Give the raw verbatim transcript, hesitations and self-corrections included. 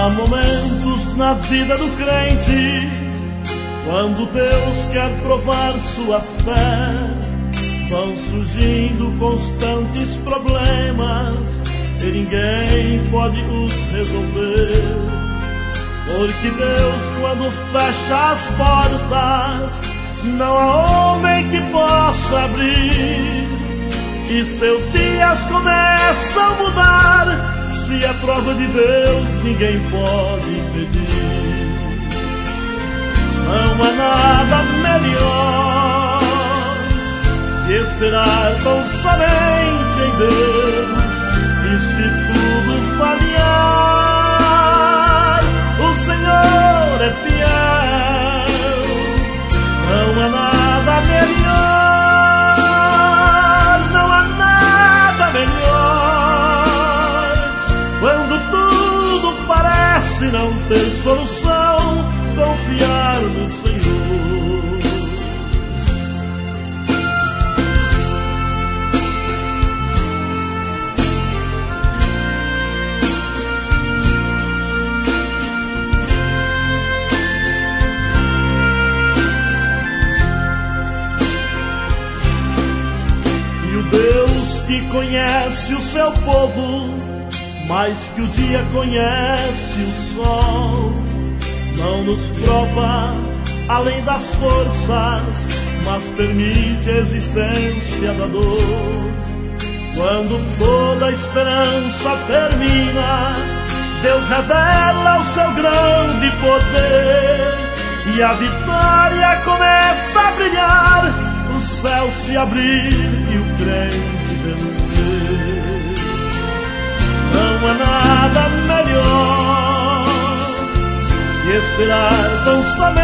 momentos na vida do crente, quando Deus quer provar sua fé, vão surgindo constantes problemas e ninguém pode os resolver. Porque Deus, quando fecha as portas, não há homem que possa abrir, e seus dias começam a mudar. Se é prova de Deus, ninguém pode impedir. Não há nada melhor que esperar tão somente em Deus. E se tudo falhar, o Senhor é fiel. Não há nada melhor, não há nada melhor, quando tudo parece não ter solução, confiar no Senhor. E o Deus que conhece o seu povo mais que o dia conhece o sol, não nos prova além das forças, mas permite a existência da dor. Quando toda a esperança termina, Deus revela o seu grande poder, e a vitória começa a brilhar, o céu se abrir e o crente vencer. Não há nada melhor que esperar tão somente